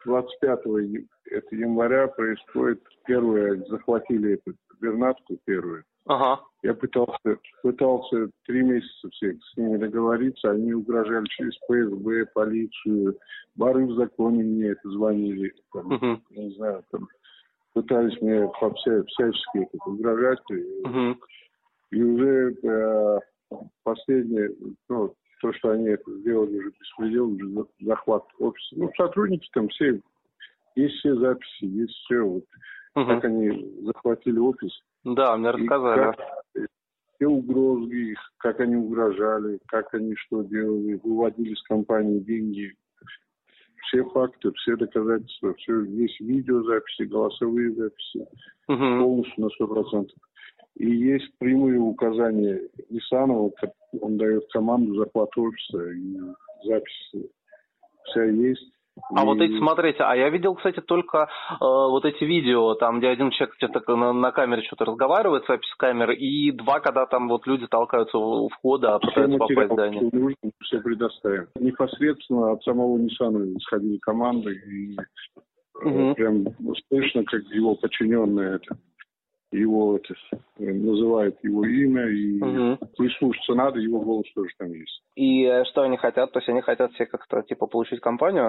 25 января происходит первое, захватили эту губернатку первую. Ага. Я пытался 3 месяца с ними договориться, они угрожали через ФСБ, полицию, воры в законе мне это звонили, там, не знаю, там, пытались мне всячески это угрожать, и уже последнее, то, что они это сделали, уже беспредел, уже захват офиса. Сотрудники там все, есть все записи, есть все, вот, как они захватили офис. Да, мне рассказали. Все угрозы их, как они угрожали, как они что делали, выводили с компании деньги. Все факты, все доказательства, все, есть видеозаписи, голосовые записи, полностью на 100%. И есть прямые указания Исанова, он дает команду захвата офиса, и запись вся есть. Вот эти, смотрите, я видел, кстати, только вот эти видео, там, где один человек где-то на камере что-то разговаривает, запись с камеры, и 2, когда там вот люди толкаются у входа, пытаются попасть в здание. Все предоставим. Непосредственно от самого Нисанова исходили команды, и прям слышно, как его подчиненные его называют его имя, и прислушаться надо, его голос тоже там есть. И что они хотят? То есть они хотят все как-то типа получить компанию?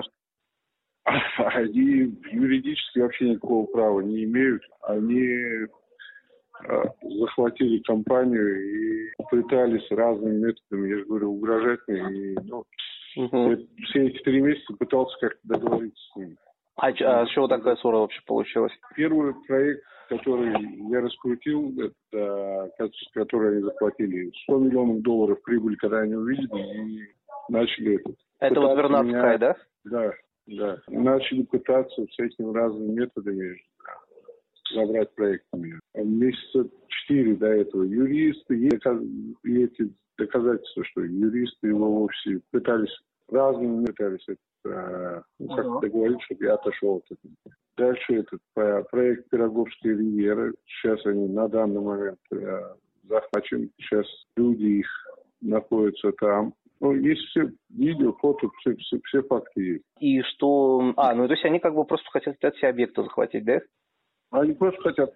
Они юридически вообще никакого права не имеют. Они захватили компанию и пытались разными методами, я же говорю, угрожать мне. И, все эти 3 месяца пытался как-то договориться с ними. А с чего такая ссора вообще получилась? Первый проект, который я раскрутил, это, который они захватили, $100 миллионов прибыль, когда они увидели, и начали это вот Вернадская, да? Да. Начали пытаться с этими разными методами забрать проект у меня. Месяца 4 до этого юристы, и эти доказательства, что юристы его вовсе пытались договорить, чтобы я отошел от этого. Дальше проект Пироговская ривьера. Сейчас они на данный момент захвачены. Сейчас люди их находятся там. Есть все видео, фото, все факты есть. И что... то есть они как бы просто хотят все объекты захватить, да? Они просто хотят...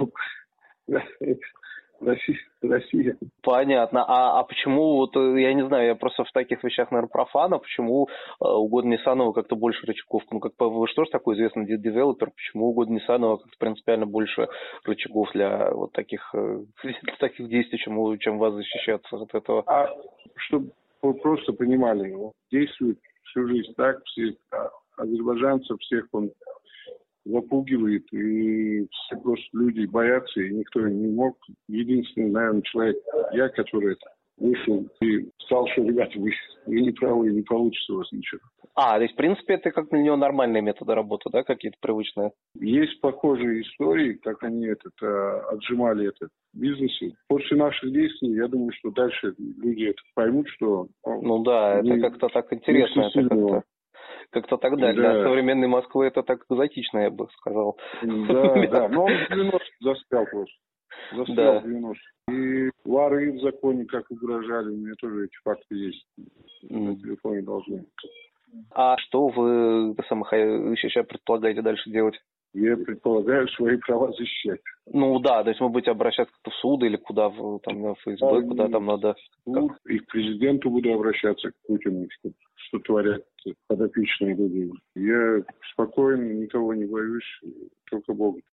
Россия. Понятно. А почему, вот я не знаю, я просто в таких вещах, наверное, профан, почему угодно Нисанова как-то больше рычагов? Вы что ж такой известный девелопер, почему угодно Нисанова как-то принципиально больше рычагов для вот таких действий, чем вас защищаться от этого? Чтобы вы просто понимали, он действует всю жизнь так, всех азербайджанцев, всех он запугивает, и все просто люди боятся, и никто не мог. Единственный, наверное, человек, который вышел и сказал, что, ребята, вы не правы, не получится у вас ничего. То есть, в принципе, это как для него нормальные методы работы, да, какие-то привычные? Есть похожие истории, как они отжимали этот бизнес. После наших действий, я думаю, что дальше люди это поймут, что... это как-то так интересно, как-то тогда для современной Москвы это так экзотично, я бы сказал. Да, но он в 90 застрял просто. В 90. И воры в законе как угрожали, у меня тоже эти факты есть. На телефоне должны. А что вы сейчас предполагаете дальше делать? Я предполагаю свои права защищать. То есть вы будете обращаться как-то в суд или куда, там, на ФСБ, куда там надо? И к президенту буду обращаться, к Путину, что творят подопечные люди. Я спокойно, никого не боюсь, только Бога.